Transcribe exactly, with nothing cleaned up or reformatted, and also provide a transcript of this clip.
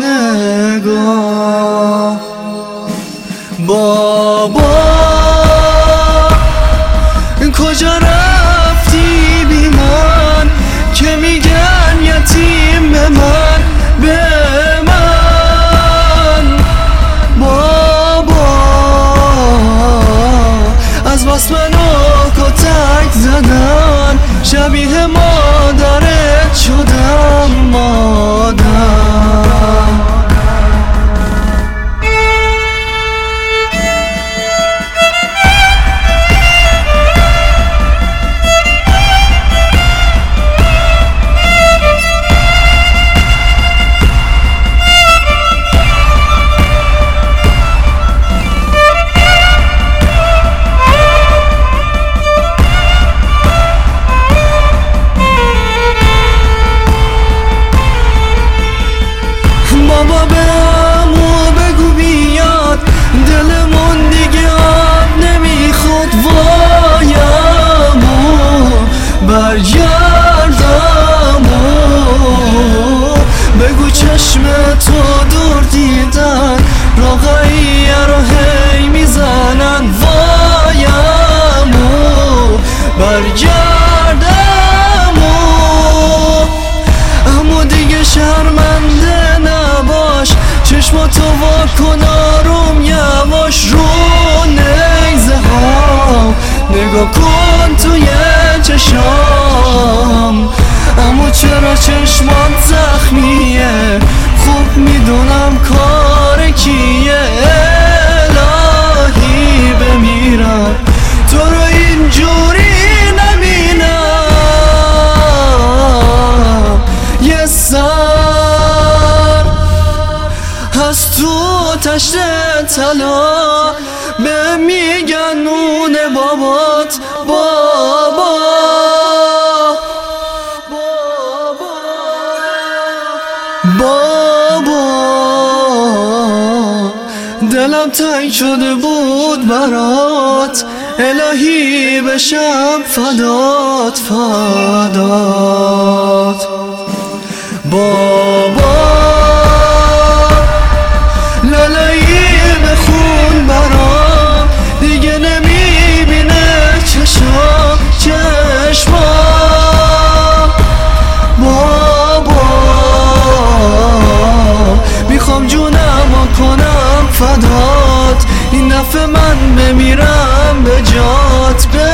نگاه. بابا کجا رفتی بی من که میگن یتیم به من، به من. بابا از بس منو کتک زدن، شبیه مادرت شدم، مادر. بابا به عمو بگو بیاد، دلمون دیگه آب نمیخواد. وای عمو برگرد، عمو بگو چشم تو دور دیدن، راقعیه رو هی میزنن. وای عمو برگرد، عمو. عمو دیگه شرمنده چشماتو وا کن آروم یواش، رو نیزه ها نگاه کن توی چشام. اما چرا چشمات زخمیه؟ خوب میدونم کار کیه. الهی بمیرم تو رو اینجوری نبینم. یه سر از تو تشت طلا به میگن نون بابات. بابا بابا دلم تنگ شده بود برات، الهی بشم فدات، فدات. بابا لالایی بخون برام، دیگه نمیبینه چشم چشما. بابا میخوام جونم کنم فدات، این دفعه من بمیرم به جات.